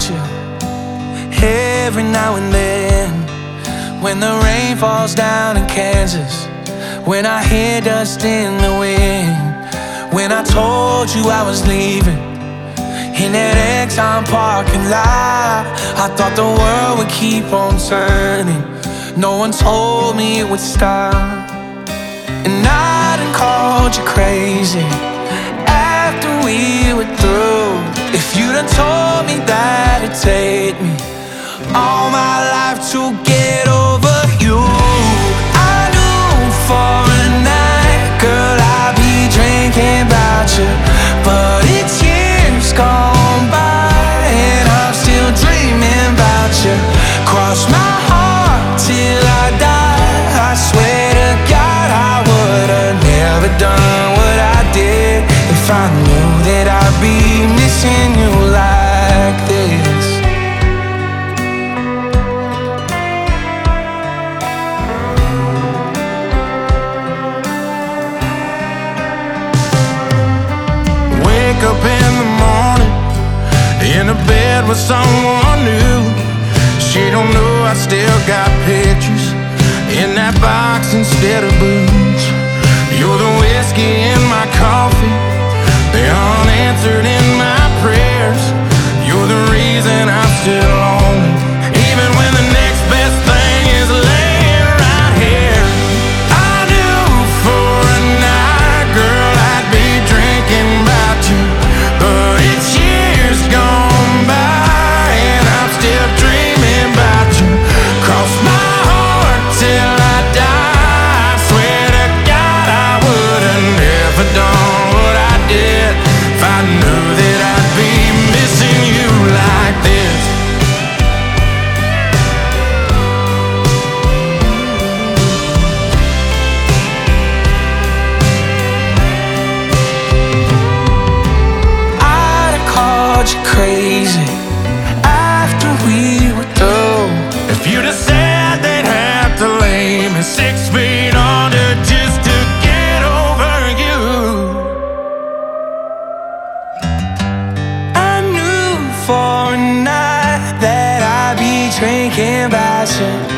about you every now and then. When the rain falls down in Kansas, when I hear dust in the wind, when I told you I was leaving in that Exxon parking lot, I thought the world would keep on turning. No one told me it would stop. And I done called you crazy after we were through. If you'd have told me that it'd take me all my life to get over you, I knew for a night, girl, I'd be drinking about you. But it's years gone by and I'm still dreaming about you. Cross my heart till I die, I swear to God I would've never done what I did if I knew that I'd be missing you like this. Wake up in the morning in a bed with someone new. She don't know I still got pictures in that box instead of booze. You're the whiskey in my coffee, the unanswered in my prayers. You're the reason I'm still lonely, even when the next best thing is laying right here. I knew for a night, girl, I'd be drinking about you. But it's years gone by and I'm still dreaming about you. Cross my heart till I die, I swear to God I would've never done what I did if I knew that I'd be missing you like this. I'd have called you crazy after we were through. If you'd have said they'd have to lay me 6 feet under just to get over you, I knew for a night that I'd be drinking about you.